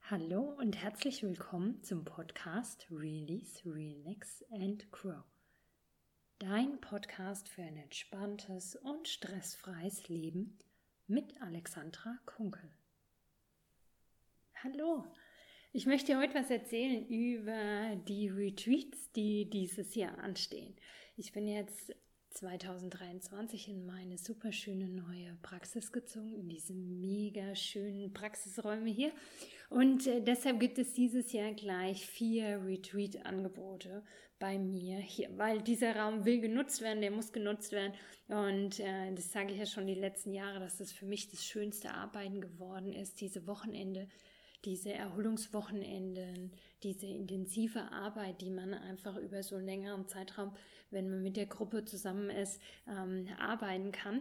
Hallo und herzlich willkommen zum Podcast Release, Relax and Grow. Dein Podcast für ein entspanntes und stressfreies Leben mit Alexandra Kunkel. Hallo, ich möchte dir heute was erzählen über die Retreats, die dieses Jahr anstehen. Ich bin jetzt 2023 in meine super schöne neue Praxis gezogen, in diese mega schönen Praxisräume hier. Und deshalb gibt es dieses Jahr gleich 4 Retreat-Angebote bei mir hier, weil dieser Raum will genutzt werden, der muss genutzt werden. Und das sage ich ja schon die letzten Jahre, dass das für mich das schönste Arbeiten geworden ist, diese Wochenende, diese Erholungswochenenden, diese intensive Arbeit, die man einfach über so einen längeren Zeitraum, wenn man mit der Gruppe zusammen ist, arbeiten kann.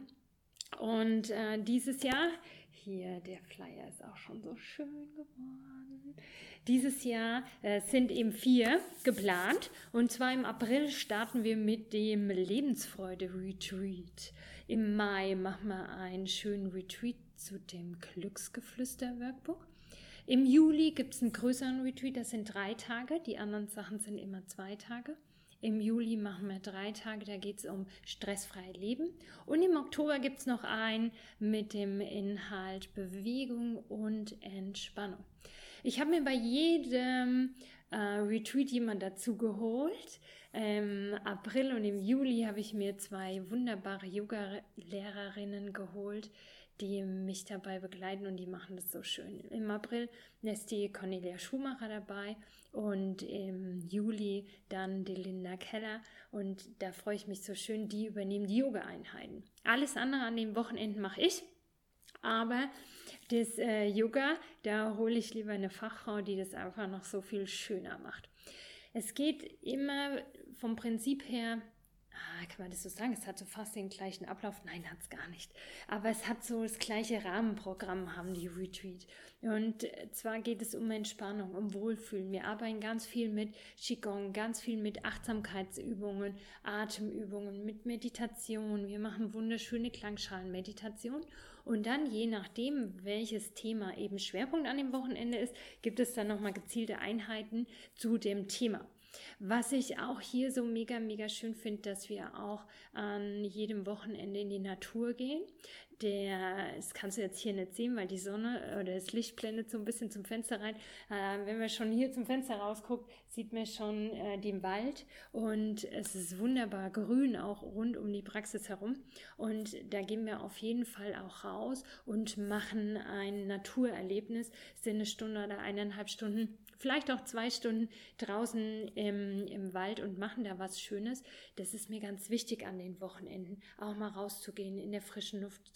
Und dieses Jahr, hier der Flyer ist auch schon so schön geworden, dieses Jahr sind eben 4 geplant, und zwar im April starten wir mit dem Lebensfreude-Retreat. Im Mai machen wir einen schönen Retreat zu dem Glücksgeflüster-Workbook. Im Juli gibt es einen größeren Retreat, das sind 3 Tage, die anderen Sachen sind immer 2 Tage. Im Juli machen wir 3 Tage, da geht es um stressfrei Leben. Und im Oktober gibt es noch einen mit dem Inhalt Bewegung und Entspannung. Ich habe mir bei jedem Retreat jemand dazu geholt. Im April und im Juli habe ich mir 2 wunderbare Yoga-Lehrerinnen geholt, die mich dabei begleiten, und die machen das so schön. Im April ist die Cornelia Schumacher dabei und im Juli dann die Linda Keller, und da freue ich mich so schön, die übernehmen die Yoga-Einheiten. Alles andere an den Wochenenden mache ich, aber das Yoga, da hole ich lieber eine Fachfrau, die das einfach noch so viel schöner macht. Es geht immer vom Prinzip her, kann man das so sagen, es hat so fast den gleichen Ablauf? Nein, hat es gar nicht. Aber es hat so das gleiche Rahmenprogramm, haben die Retreat. Und zwar geht es um Entspannung, um Wohlfühlen. Wir arbeiten ganz viel mit Qigong, ganz viel mit Achtsamkeitsübungen, Atemübungen, mit Meditation. Wir machen wunderschöne Klangschalenmeditation. Und dann, je nachdem, welches Thema eben Schwerpunkt an dem Wochenende ist, gibt es dann nochmal gezielte Einheiten zu dem Thema. Was ich auch hier so mega, mega schön finde, dass wir auch an jedem Wochenende in die Natur gehen. Das kannst du jetzt hier nicht sehen, weil die Sonne oder das Licht blendet so ein bisschen zum Fenster rein. Wenn man schon hier zum Fenster rausguckt, sieht man schon den Wald, und es ist wunderbar grün auch rund um die Praxis herum. Und da gehen wir auf jeden Fall auch raus und machen ein Naturerlebnis. Es sind 1 Stunde oder 1,5 Stunden, vielleicht auch 2 Stunden draußen im Wald und machen da was Schönes. Das ist mir ganz wichtig an den Wochenenden, auch mal rauszugehen, an der frischen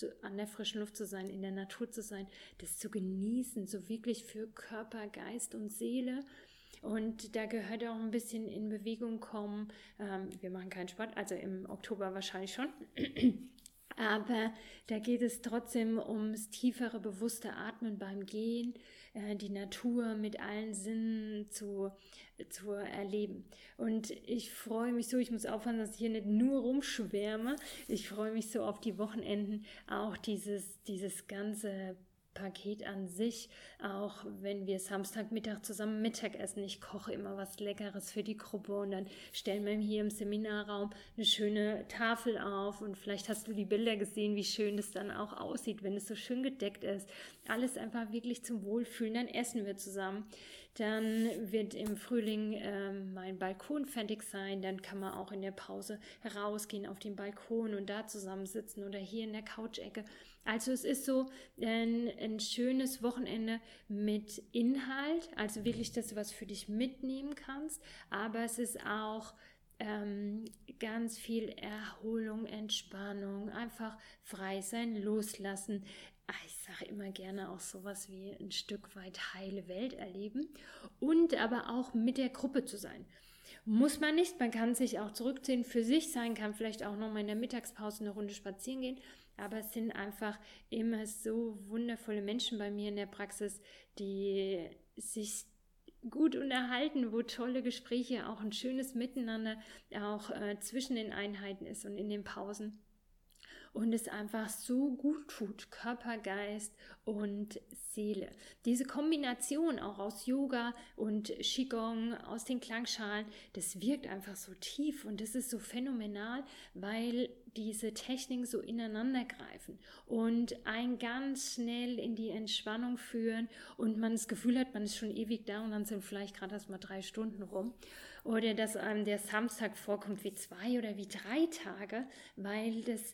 Luft zu sein, in der Natur zu sein, das zu genießen, so wirklich für Körper, Geist und Seele. Und da gehört auch ein bisschen in Bewegung kommen. Wir machen keinen Sport, also im Oktober wahrscheinlich schon. Aber da geht es trotzdem ums tiefere, bewusste Atmen beim Gehen, die Natur mit allen Sinnen zu erleben. Und ich freue mich so, ich muss aufpassen, dass ich hier nicht nur rumschwärme. Ich freue mich so auf die Wochenenden, auch dieses ganze Paket an sich, auch wenn wir Samstagmittag zusammen Mittag essen. Ich koche immer was Leckeres für die Gruppe, und dann stellen wir hier im Seminarraum eine schöne Tafel auf, und vielleicht hast du die Bilder gesehen, wie schön das dann auch aussieht, wenn es so schön gedeckt ist. Alles einfach wirklich zum Wohlfühlen. Dann essen wir zusammen. Dann wird im Frühling mein Balkon fertig sein. Dann kann man auch in der Pause rausgehen auf den Balkon und da zusammensitzen oder hier in der Couch-Ecke. Also es ist so ein schönes Wochenende mit Inhalt, also wirklich das, was für dich mitnehmen kannst, aber es ist auch ganz viel Erholung, Entspannung, einfach frei sein, loslassen. Ich sage immer gerne auch sowas wie ein Stück weit heile Welt erleben und aber auch mit der Gruppe zu sein. Muss man nicht, man kann sich auch zurückziehen, für sich sein, kann vielleicht auch nochmal in der Mittagspause eine Runde spazieren gehen, aber es sind einfach immer so wundervolle Menschen bei mir in der Praxis, die sich gut unterhalten, wo tolle Gespräche, auch ein schönes Miteinander auch zwischen den Einheiten ist und in den Pausen. und es einfach so gut tut, Körper, Geist und Seele. Diese Kombination auch aus Yoga und Qigong, aus den Klangschalen, das wirkt einfach so tief und das ist so phänomenal, weil diese Techniken so ineinander greifen und einen ganz schnell in die Entspannung führen und man das Gefühl hat, man ist schon ewig da und dann sind vielleicht gerade erst mal 3 Stunden rum. Oder dass einem der Samstag vorkommt wie 2 oder wie 3 Tage, weil das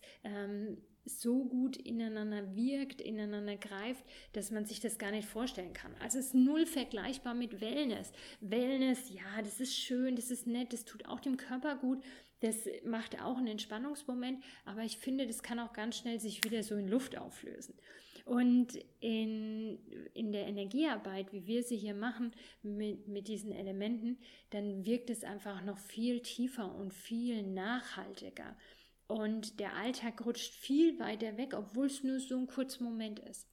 so gut ineinander wirkt, ineinander greift, dass man sich das gar nicht vorstellen kann. Also es ist null vergleichbar mit Wellness. Wellness, ja, das ist schön, das ist nett, das tut auch dem Körper gut, das macht auch einen Entspannungsmoment, aber ich finde, das kann auch ganz schnell sich wieder so in Luft auflösen. Und in der Energiearbeit, wie wir sie hier machen mit diesen Elementen, dann wirkt es einfach noch viel tiefer und viel nachhaltiger. Und der Alltag rutscht viel weiter weg, obwohl es nur so ein kurzer Moment ist.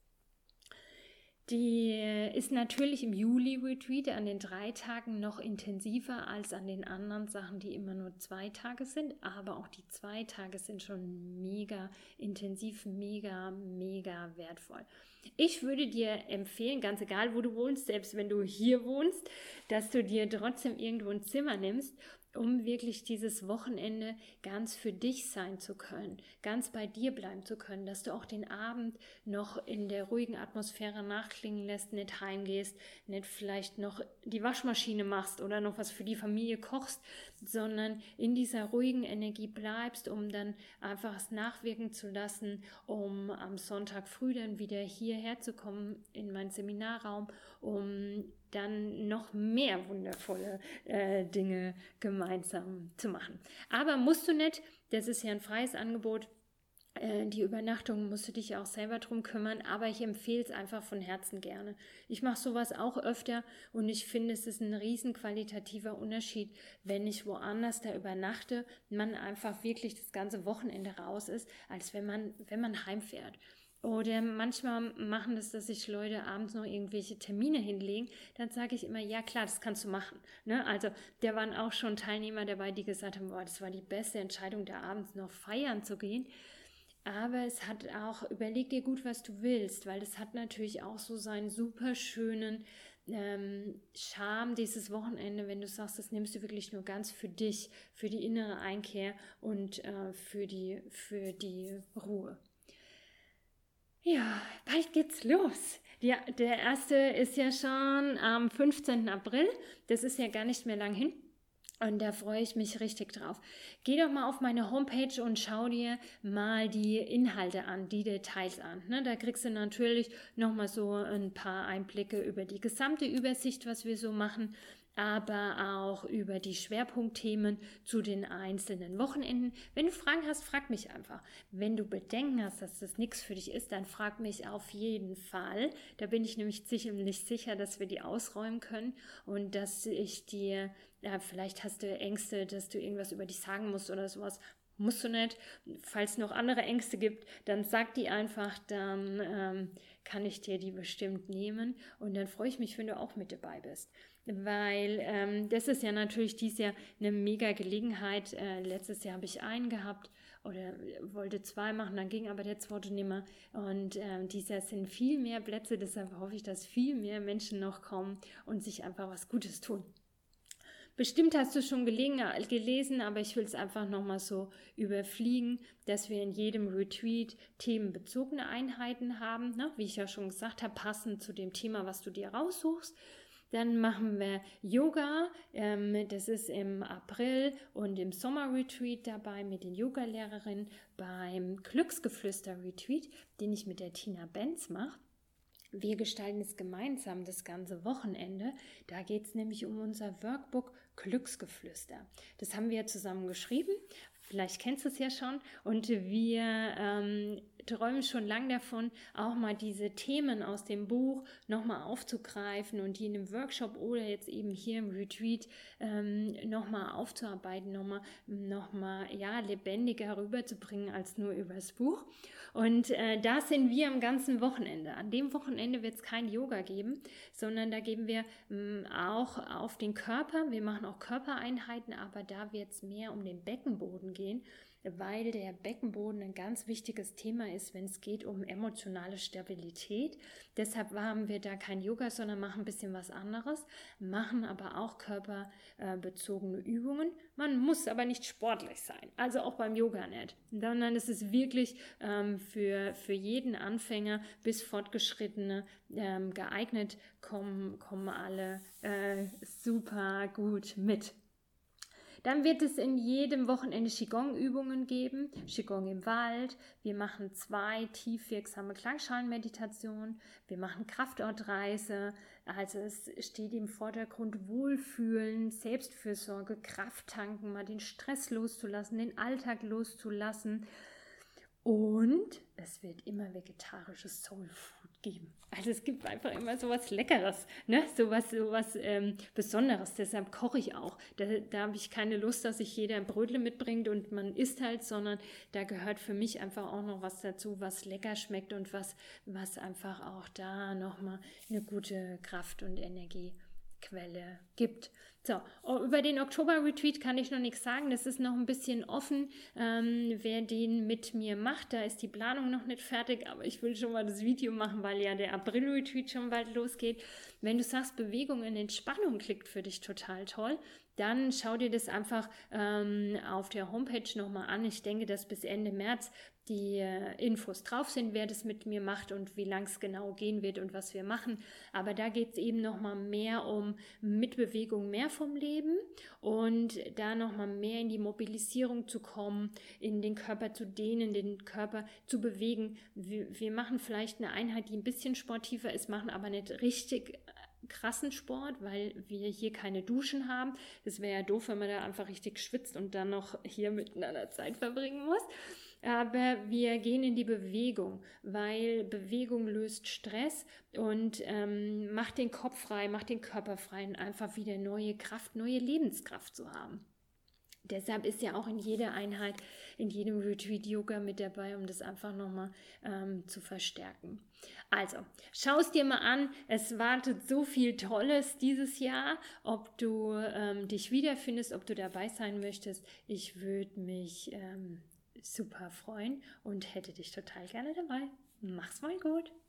Die ist natürlich im Juli-Retreat an den 3 Tagen noch intensiver als an den anderen Sachen, die immer nur 2 Tage sind. Aber auch die 2 Tage sind schon mega intensiv, mega, mega wertvoll. Ich würde dir empfehlen, ganz egal wo du wohnst, selbst wenn du hier wohnst, dass du dir trotzdem irgendwo ein Zimmer nimmst, um wirklich dieses Wochenende ganz für dich sein zu können, ganz bei dir bleiben zu können, dass du auch den Abend noch in der ruhigen Atmosphäre nachklingen lässt, nicht heimgehst, nicht vielleicht noch die Waschmaschine machst oder noch was für die Familie kochst, sondern in dieser ruhigen Energie bleibst, um dann einfach es nachwirken zu lassen, um am Sonntag früh dann wieder hierher zu kommen in meinen Seminarraum, um dann noch mehr wundervolle Dinge gemeinsam zu machen. Aber musst du nicht, das ist ja ein freies Angebot, die Übernachtung musst du dich auch selber drum kümmern, aber ich empfehle es einfach von Herzen gerne. Ich mache sowas auch öfter und ich finde, es ist ein riesen qualitativer Unterschied, wenn ich woanders da übernachte, man einfach wirklich das ganze Wochenende raus ist, als wenn man heimfährt. Oder manchmal machen das, dass sich Leute abends noch irgendwelche Termine hinlegen. Dann sage ich immer, ja klar, das kannst du machen. Ne? Also da waren auch schon Teilnehmer dabei, die gesagt haben, boah, das war die beste Entscheidung, da abends noch feiern zu gehen. Aber es hat auch, überleg dir gut, was du willst, weil das hat natürlich auch so seinen super schönen Charme, dieses Wochenende, wenn du sagst, das nimmst du wirklich nur ganz für dich, für die innere Einkehr und für die Ruhe. Ja, bald geht's los. Ja, der erste ist ja schon am 15. April. Das ist ja gar nicht mehr lang hin. Und da freue ich mich richtig drauf. Geh doch mal auf meine Homepage und schau dir mal die Inhalte an, die Details an. Ne? Da kriegst du natürlich nochmal so ein paar Einblicke über die gesamte Übersicht, was wir so machen, aber auch über die Schwerpunktthemen zu den einzelnen Wochenenden. Wenn du Fragen hast, frag mich einfach. Wenn du Bedenken hast, dass das nichts für dich ist, dann frag mich auf jeden Fall. Da bin ich nämlich ziemlich sicher, dass wir die ausräumen können und dass ich dir, vielleicht hast du Ängste, dass du irgendwas über dich sagen musst oder sowas. Musst du nicht. Falls es noch andere Ängste gibt, dann sag die einfach, dann kann ich dir die bestimmt nehmen und dann freue ich mich, wenn du auch mit dabei bist. Weil das ist ja natürlich dieses Jahr eine mega Gelegenheit. Letztes Jahr habe ich einen gehabt oder wollte 2 machen, dann ging aber der zweite nicht mehr. Und dieses Jahr sind viel mehr Plätze, deshalb hoffe ich, dass viel mehr Menschen noch kommen und sich einfach was Gutes tun. Bestimmt hast du schon gelesen, aber ich will es einfach nochmal so überfliegen, dass wir in jedem Retreat themenbezogene Einheiten haben, ne? Wie ich ja schon gesagt habe, passend zu dem Thema, was du dir raussuchst. Dann machen wir Yoga, das ist im April und im Sommer-Retreat dabei mit den Yogalehrerinnen beim Glücksgeflüster-Retreat, den ich mit der Tina Benz mache. Wir gestalten es gemeinsam das ganze Wochenende. Da geht es nämlich um unser Workbook Glücksgeflüster. Das haben wir zusammen geschrieben. Vielleicht kennst du es ja schon. Und wir träumen schon lange davon, auch mal diese Themen aus dem Buch nochmal aufzugreifen und die in einem Workshop oder jetzt eben hier im Retreat nochmal aufzuarbeiten, nochmal lebendiger rüberzubringen als nur übers Buch. Und da sind wir am ganzen Wochenende. An dem Wochenende wird es kein Yoga geben, sondern da geben wir auch auf den Körper. Wir machen auch Körpereinheiten, aber da wird es mehr um den Beckenboden gehen. weil der Beckenboden ein ganz wichtiges Thema ist, wenn es geht um emotionale Stabilität. Deshalb haben wir da kein Yoga, sondern machen ein bisschen was anderes, machen aber auch körperbezogene Übungen. Man muss aber nicht sportlich sein, also auch beim Yoga nicht, sondern es ist wirklich für jeden Anfänger bis Fortgeschrittene geeignet, kommen alle super gut mit. Dann wird es in jedem Wochenende Qigong-Übungen geben, Qigong im Wald. Wir machen 2 tiefwirksame Klangschalenmeditationen. Wir machen Kraftortreise. Also es steht im Vordergrund Wohlfühlen, Selbstfürsorge, Kraft tanken, mal den Stress loszulassen, den Alltag loszulassen. Und es wird immer vegetarisches Soulfood geben. Also es gibt einfach immer sowas Leckeres, ne? sowas Besonderes. Deshalb koche ich auch. Da habe ich keine Lust, dass sich jeder ein Brötle mitbringt und man isst halt, sondern da gehört für mich einfach auch noch was dazu, was lecker schmeckt und was einfach auch da nochmal eine gute Kraft und Energiequelle gibt. So, über den Oktober-Retreat kann ich noch nichts sagen. Das ist noch ein bisschen offen, wer den mit mir macht. Da ist die Planung noch nicht fertig, aber ich will schon mal das Video machen, weil ja der April-Retreat schon bald losgeht. Wenn du sagst, Bewegung und Entspannung klingt für dich total toll, dann schau dir das einfach auf der Homepage nochmal an. Ich denke, dass bis Ende März die Infos drauf sind, wer das mit mir macht und wie lang es genau gehen wird und was wir machen. Aber da geht es eben nochmal mehr um Mitbewegung, mehr vom Leben und da nochmal mehr in die Mobilisierung zu kommen, in den Körper zu dehnen, den Körper zu bewegen. Wir machen vielleicht eine Einheit, die ein bisschen sportiver ist, machen aber nicht richtig krassen Sport, weil wir hier keine Duschen haben. Das wäre ja doof, wenn man da einfach richtig schwitzt und dann noch hier miteinander Zeit verbringen muss. Aber wir gehen in die Bewegung, weil Bewegung löst Stress und macht den Kopf frei, macht den Körper frei und einfach wieder neue Kraft, neue Lebenskraft zu haben. Deshalb ist ja auch in jeder Einheit, in jedem Retreat Yoga mit dabei, um das einfach nochmal zu verstärken. Also, schau es dir mal an. Es wartet so viel Tolles dieses Jahr. Ob du dich wiederfindest, ob du dabei sein möchtest, ich würde mich super freuen und hätte dich total gerne dabei. Mach's mal gut.